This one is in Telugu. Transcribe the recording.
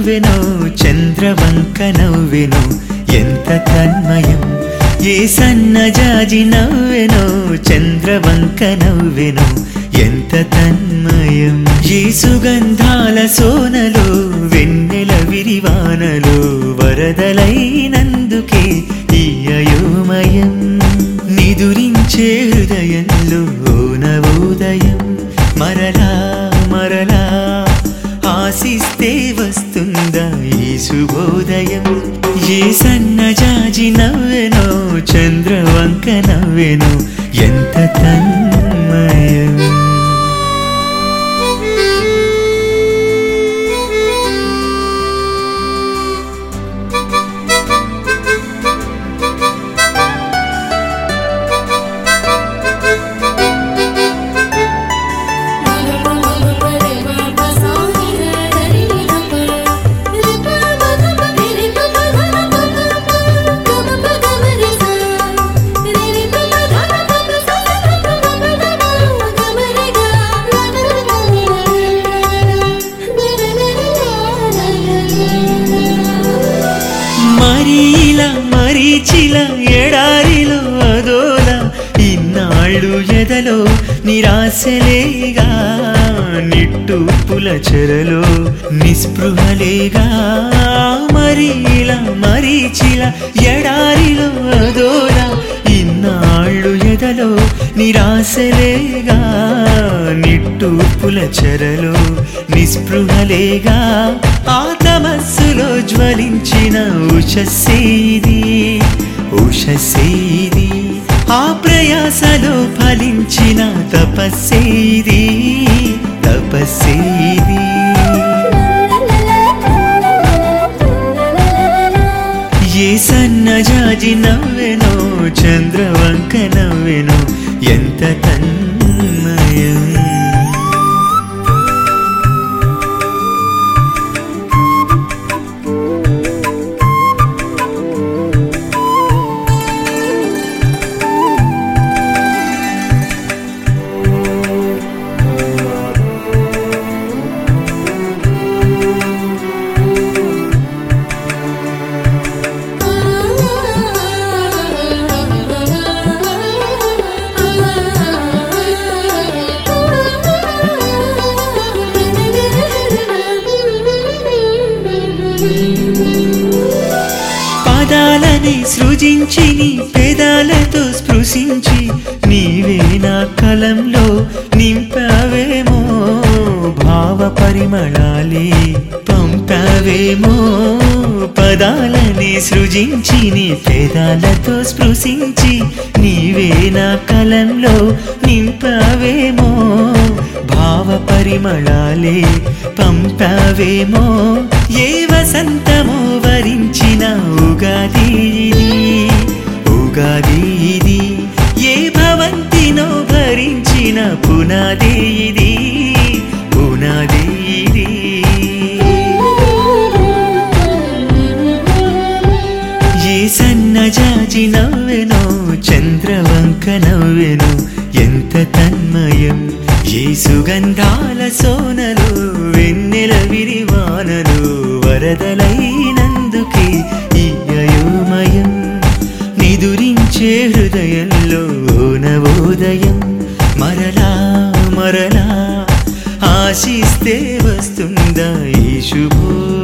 నవ్వెనో చంద్రవంక నవ్వెనో ఎంత తన్మయం. ఏ సన్నజాజి నవ్వెనో చంద్రవంక నవ్వెనో ఎంత తన్మయం. ఏ సుగంధాల సోనలో వెన్నెల విరివానలో వరదలైనందుకే ఈ అయోమయం. నిదురించే హృదయంలో నవోదయం మరలా మరలా ఆశిస్తే వస్తుందా ఈ శుభోదయం. ఏ సన్నజాజి నవ్వెనో చంద్రవంక నవ్వెనో ఎంత తన్మయం. మరీలా మరీచిలా ఎడారిలో అదోలా ఇన్నాళ్ళు ఎదలో నిరాశలేగా నిట్టూపుల చెరలో నిస్పృహలేగా. మరీలా మరీచిలా ఎడారిలో అదోలా ఇన్నాళ్ళు ఎదలో నిరాశలేగా నిట్టూపుల చెరలో నిస్పృహలేగా. ఆ తమస్సులో జ్వలించిన ఉషస్సేది ఉషస్సేది. ఆ ప్రయాసలో ఫలించిన తపస్సేది తపస్సేది. ఏ సన్నజాజి నవ్వెనో చంద్రవంక నవ్వెనో ఎంత తన్మయం. పదాలని సృజించి నీ పెదాలతో స్పృశించి నీవే నా కలంలో నింపావేమో భావ పరిమళాలే పంపావేమో. పదాలని సృజించి నీ పెదాలతో స్పృశించి నీవే నా కలంలో నింపావేమో భావ పరిమళాలే పంపావేమో. ఏ వసంతమో వరించిన ఉగాది ఇది ఉగాది ఇది. ఏ భవంతినో భరించిన పునాది ఇది పునాది ఇది. ఏ సన్నజాజి నవ్వెనో చంద్రవంక నవ్వెనో ఎంత తన్మయం. ఏ సుగంధాల సోనలు వెన్నెల విరివానలు వరదలైనందుకే ఈ అయోమయం. నిదురించే హృదయంలో నవోదయం మరలా మరలా ఆశిస్తే వస్తుందా ఈ శుభో